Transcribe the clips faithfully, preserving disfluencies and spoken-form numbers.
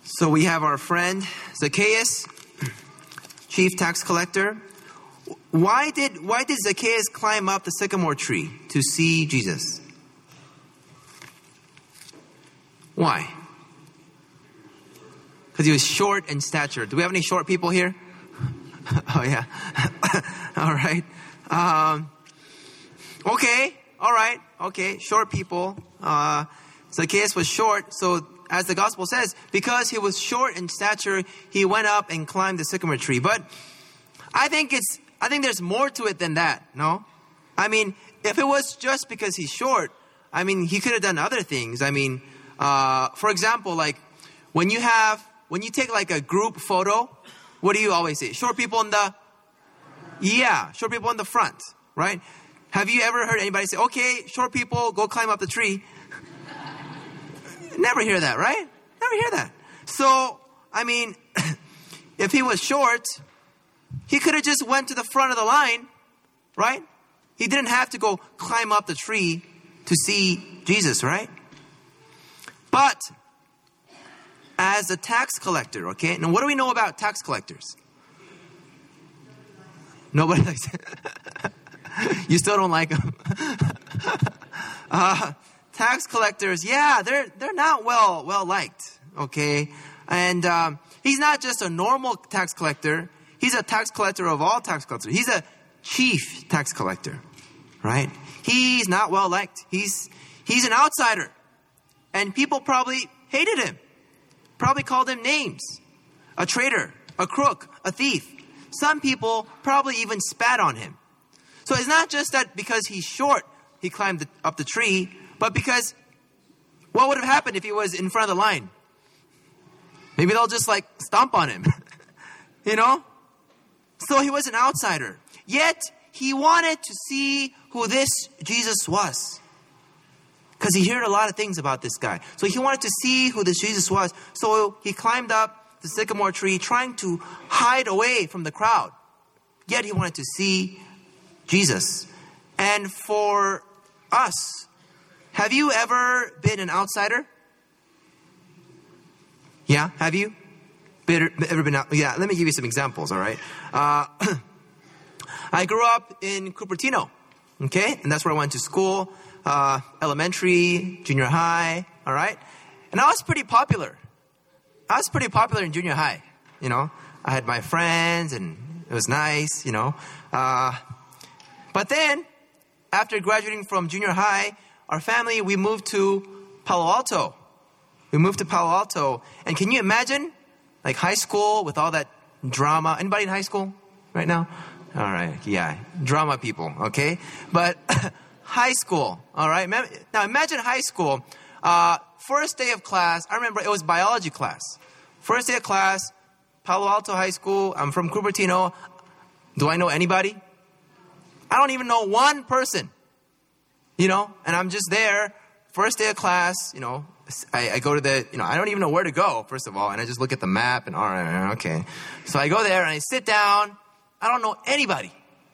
So we have our friend Zacchaeus, chief tax collector. Why did why did Zacchaeus climb up the sycamore tree to see Jesus? Why? Because he was short in stature. Do we have any short people here? Oh yeah. All right. Um, okay. All right. Okay. Short people. Uh, Zacchaeus was short, so as the gospel says, because he was short in stature, he went up and climbed the sycamore tree. But I think it's, I think there's more to it than that, no? I mean, if it was just because he's short, I mean, he could have done other things. I mean, uh, for example, like when you have, when you take like a group photo, what do you always say? Short people in the, yeah, short people in the front, right? Have you ever heard anybody say, okay, short people, go climb up the tree? Never hear that, right? Never hear that. So, I mean, if he was short, he could have just went to the front of the line, right? He didn't have to go climb up the tree to see Jesus, right? But as a tax collector, okay? Now, what do we know about tax collectors? Nobody likes it. You still don't like them. uh, tax collectors, yeah, they're they're not well well liked, okay? And um, he's not just a normal tax collector. He's a tax collector of all tax collectors. He's a chief tax collector, right? He's not well liked. He's he's an outsider, and people probably hated him. Probably called him names, a traitor, a crook, a thief. Some people probably even spat on him. So it's not just that because he's short, he climbed the, up the tree, but because what would have happened if he was in front of the line? Maybe they'll just like stomp on him, you know? So he was an outsider. Yet he wanted to see who this Jesus was. Because he heard a lot of things about this guy. So he wanted to see who this Jesus was. So he climbed up the sycamore tree trying to hide away from the crowd. Yet he wanted to see Jesus. And for us, have you ever been an outsider? Yeah, have you? Been, ever been out? Yeah, let me give you some examples, all right? Uh, I grew up in Cupertino, okay? And that's where I went to school. Uh, elementary, junior high, all right? And I was pretty popular. I was pretty popular in junior high, you know? I had my friends and it was nice, you know? Uh, but then, after graduating from junior high, our family, we moved to Palo Alto. We moved to Palo Alto. And can you imagine, like high school with all that drama? Anybody in high school right now? All right, yeah, drama people, okay? But high school, all right? Now imagine high school. Uh, first day of class, I remember it was biology class. First day of class, Palo Alto High School. I'm from Cupertino. Do I know anybody? I don't even know one person, you know? And I'm just there, first day of class, you know. I, I go to the, you know, I don't even know where to go, first of all. And I just look at the map and all right, okay. So I go there and I sit down. I don't know anybody.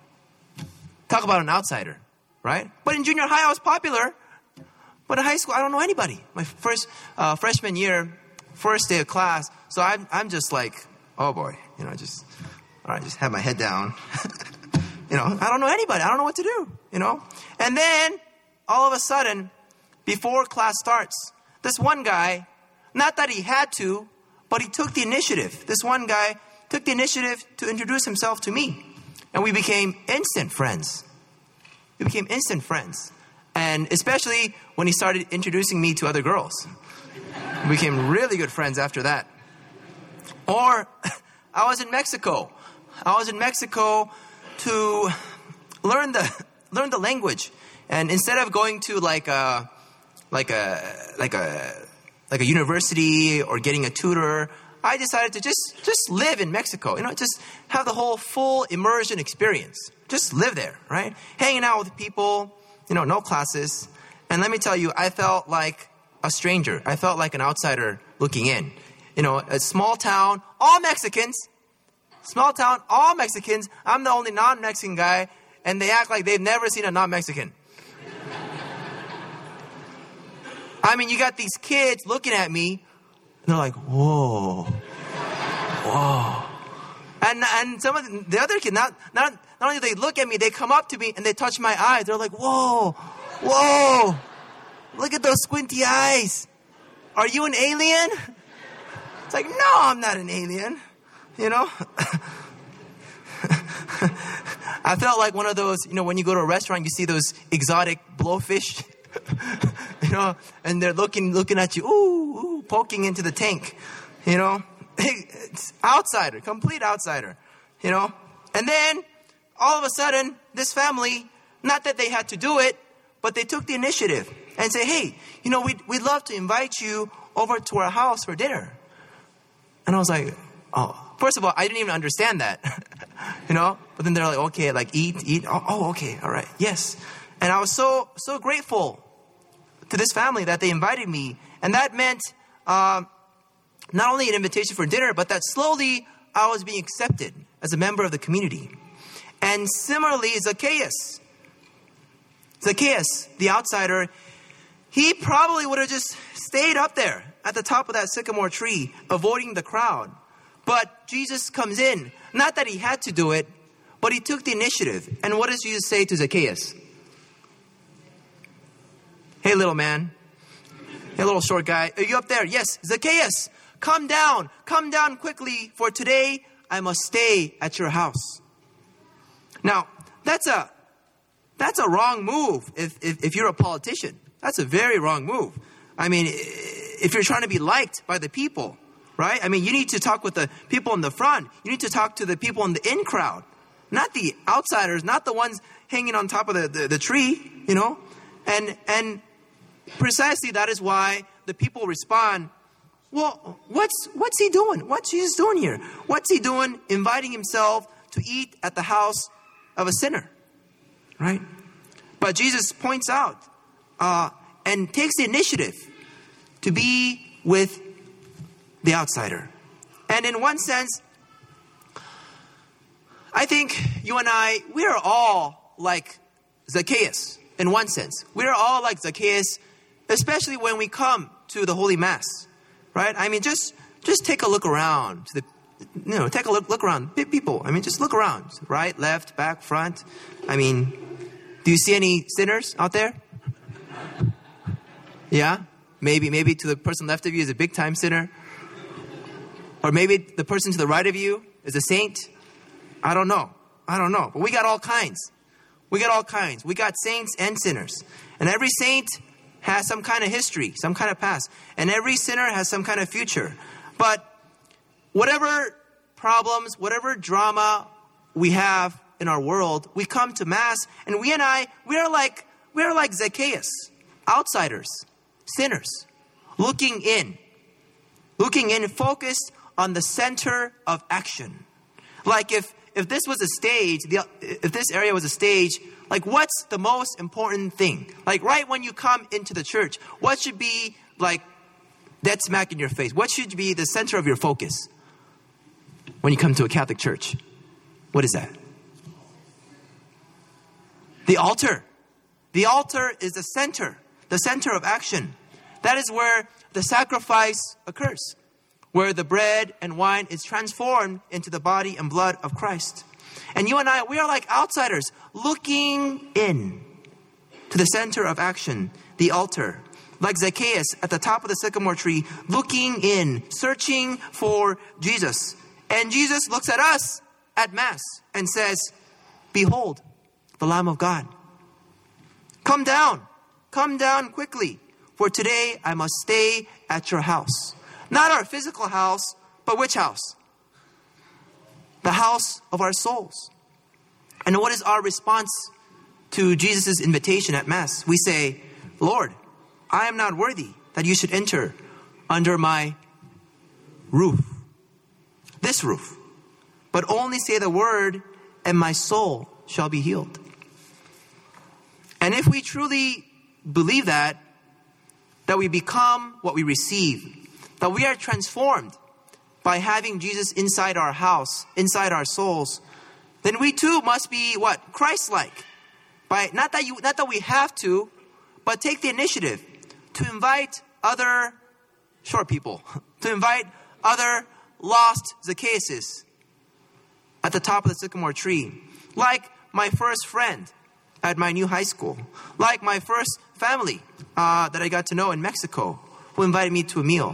Talk about an outsider, right? But in junior high, I was popular. But in high school, I don't know anybody. My first uh, freshman year, first day of class. So I'm, I'm just like, oh boy, you know, just, all right, just have my head down. You know, I don't know anybody. I don't know what to do, you know. And then, all of a sudden, before class starts, this one guy, not that he had to, but he took the initiative. This one guy took the initiative to introduce himself to me. And we became instant friends. We became instant friends. And especially when he started introducing me to other girls. We became really good friends after that. Or, I was in Mexico. I was in Mexico to learn the learn the language. And instead of going to like a like a like a like a university or getting a tutor, I decided to just just live in Mexico. You know, just have the whole full immersion experience. Just live there, right? Hanging out with people, you know, no classes. And let me tell you, I felt like a stranger. I felt like an outsider looking in. You know, a small town, all Mexicans. Small town, all Mexicans. I'm the only non-Mexican guy, and they act like they've never seen a non-Mexican. I mean, you got these kids looking at me they're like, whoa, whoa. And and some of the, the other kids, not, not, not only do they look at me, they come up to me and they touch my eyes. They're like, whoa, whoa, look at those squinty eyes. Are you an alien? It's like, no, I'm not an alien. You know? I felt like one of those, you know, when you go to a restaurant, you see those exotic blowfish, you know, and they're looking, looking at you, ooh, ooh, poking into the tank, you know? It's outsider, complete outsider, you know? And then, all of a sudden, this family, not that they had to do it, but they took the initiative and say, hey, you know, we'd, we'd love to invite you over to our house for dinner. And I was like, oh, first of all, I didn't even understand that, you know? But then they're like, okay, like eat, eat. Oh, oh, okay, all right, yes. And I was so, so grateful to this family that they invited me. And that meant uh, not only an invitation for dinner, but that slowly I was being accepted as a member of the community. And similarly, Zacchaeus. Zacchaeus, the outsider, he probably would have just stayed up there at the top of that sycamore tree, avoiding the crowd. But Jesus comes in. Not that he had to do it, but he took the initiative. And what does Jesus say to Zacchaeus? Hey, little man. Hey, little short guy. Are you up there? Yes. Zacchaeus, come down. Come down quickly, for today I must stay at your house. Now, that's a that's a wrong move if, if, if you're a politician. That's a very wrong move. I mean, if you're trying to be liked by the people, right? I mean, you need to talk with the people in the front. You need to talk to the people in the in crowd, not the outsiders, not the ones hanging on top of the, the, the tree, you know? And and precisely that is why the people respond, well, what's what's he doing? What's Jesus doing here? What's he doing inviting himself to eat at the house of a sinner, right? But Jesus points out uh, and takes the initiative to be with the outsider. And in one sense, I think you and I, we are all like Zacchaeus in one sense. We are all like Zacchaeus, especially when we come to the Holy Mass, right? I mean, just just take a look around. To the, you know, take a look, look around. People, I mean, just look around. Right, left, back, front. I mean, do you see any sinners out there? Yeah? Maybe, maybe to the person left of you is a big time sinner. Or maybe the person to the right of you is a saint. I don't know. I don't know. But we got all kinds. We got all kinds. We got saints and sinners. And every saint has some kind of history, some kind of past. And every sinner has some kind of future. But whatever problems, whatever drama we have in our world, we come to Mass, and we and I, we are like, we are like Zacchaeus, outsiders, sinners, looking in, looking in, focused on the center of action. Like if, if this was a stage, the, if this area was a stage, like what's the most important thing? Like right when you come into the church, what should be like dead smack in your face? What should be the center of your focus when you come to a Catholic church? What is that? The altar. The altar is the center, the center of action. That is where the sacrifice occurs, where the bread and wine is transformed into the body and blood of Christ. And you and I, we are like outsiders looking in to the center of action, the altar. Like Zacchaeus at the top of the sycamore tree, looking in, searching for Jesus. And Jesus looks at us at Mass and says, behold, the Lamb of God. Come down, come down quickly, for today I must stay at your house. Not our physical house, but which house? The house of our souls. And what is our response to Jesus' invitation at Mass? We say, Lord, I am not worthy that you should enter under my roof, this roof, but only say the word and my soul shall be healed. And if we truly believe that, that we become what we receive, that we are transformed by having Jesus inside our house, inside our souls, then we too must be what? Christ-like. By not that you, not that we have to, but take the initiative to invite other short people, to invite other lost Zacchaeuses at the top of the sycamore tree, like my first friend at my new high school, like my first family uh, that I got to know in Mexico, who invited me to a meal.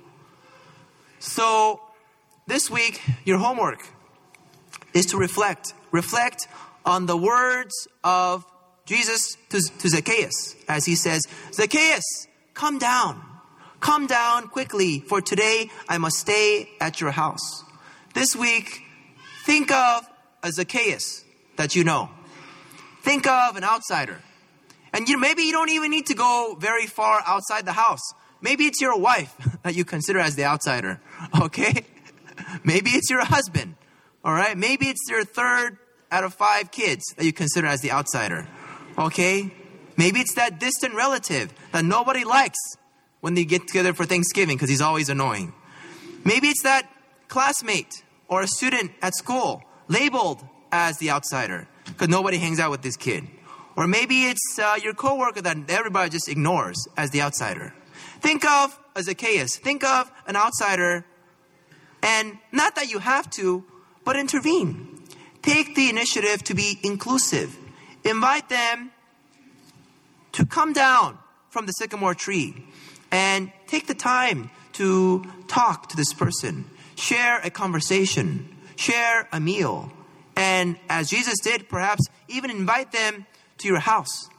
So this week, your homework is to reflect. Reflect on the words of Jesus to, to Zacchaeus, as he says, Zacchaeus, come down. Come down quickly, for today I must stay at your house. This week, think of a Zacchaeus that you know. Think of an outsider. And you, maybe you don't even need to go very far outside the house. Maybe it's your wife that you consider as the outsider, okay? Maybe it's your husband, all right? Maybe it's your third out of five kids that you consider as the outsider, okay? Maybe it's that distant relative that nobody likes when they get together for Thanksgiving because he's always annoying. Maybe it's that classmate or a student at school labeled as the outsider because nobody hangs out with this kid. Or maybe it's uh, your coworker that everybody just ignores as the outsider. Think of a Zacchaeus. Think of an outsider, and not that you have to, but intervene. Take the initiative to be inclusive. Invite them to come down from the sycamore tree and take the time to talk to this person. Share a conversation. Share a meal. And as Jesus did, perhaps even invite them to your house